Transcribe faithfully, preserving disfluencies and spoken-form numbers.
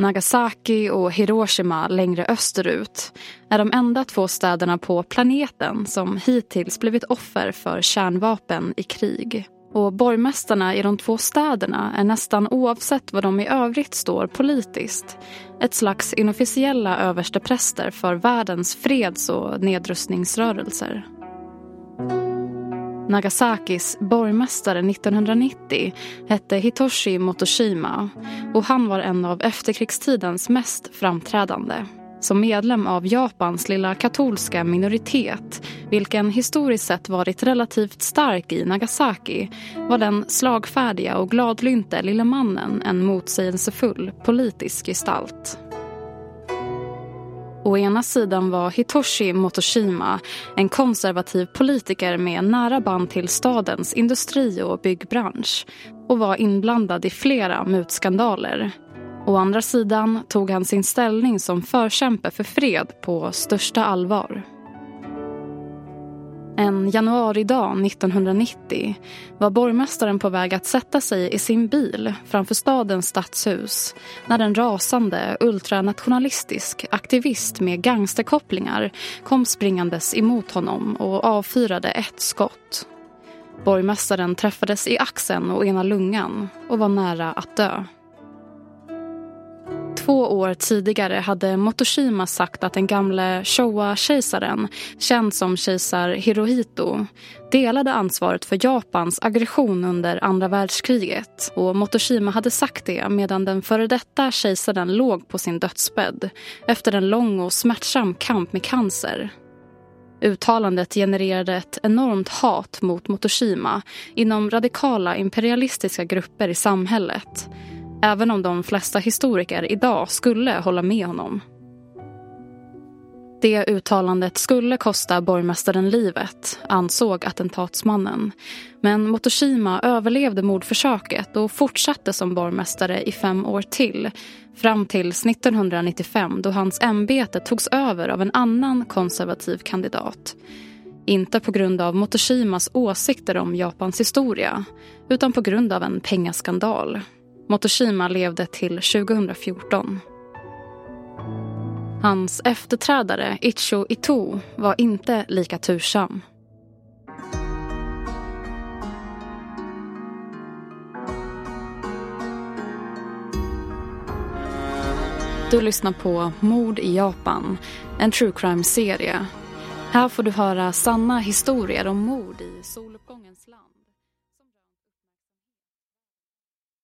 Nagasaki och Hiroshima längre österut är de enda två städerna på planeten som hittills blivit offer för kärnvapen i krig. Och borgmästarna i de två städerna är nästan oavsett vad de i övrigt står politiskt ett slags inofficiella överstepräster för världens freds- och nedrustningsrörelser. Nagasakis borgmästare nittonhundranittio hette Hitoshi Motoshima och han var en av efterkrigstidens mest framträdande. Som medlem av Japans lilla katolska minoritet, vilken historiskt sett varit relativt stark i Nagasaki, var den slagfärdiga och gladlynte lilla mannen en motsägelsefull politisk gestalt. Å ena sidan var Hitoshi Motoshima en konservativ politiker med nära band till stadens industri- och byggbransch och var inblandad i flera mutskandaler. Å andra sidan tog han sin ställning som förkämpe för fred på största allvar. En januaridag nittonhundranittio var borgmästaren på väg att sätta sig i sin bil framför stadens stadshus när en rasande ultranationalistisk aktivist med gangsterkopplingar kom springandes emot honom och avfyrade ett skott. Borgmästaren träffades i axeln och ena lungan och var nära att dö. Två år tidigare hade Motoshima sagt att den gamle Showa-kejsaren, känd som kejsar Hirohito, delade ansvaret för Japans aggression under andra världskriget. Och Motoshima hade sagt det medan den före detta kejsaren låg på sin dödsbädd efter en lång och smärtsam kamp med cancer. Uttalandet genererade ett enormt hat mot Motoshima inom radikala imperialistiska grupper i samhället. Även om de flesta historiker idag skulle hålla med honom. Det uttalandet skulle kosta borgmästaren livet, ansåg attentatsmannen. Men Motoshima överlevde mordförsöket och fortsatte som borgmästare i fem år till. Fram tills nittonhundranittiofem då hans ämbete togs över av en annan konservativ kandidat. Inte på grund av Motoshimas åsikter om Japans historia, utan på grund av en pengaskandal. Motoshima levde till tjugohundrafjorton. Hans efterträdare Icho Ito var inte lika tursam. Du lyssnar på Mord i Japan, en true crime-serie. Här får du höra sanna historier om mord i soluppgångens land.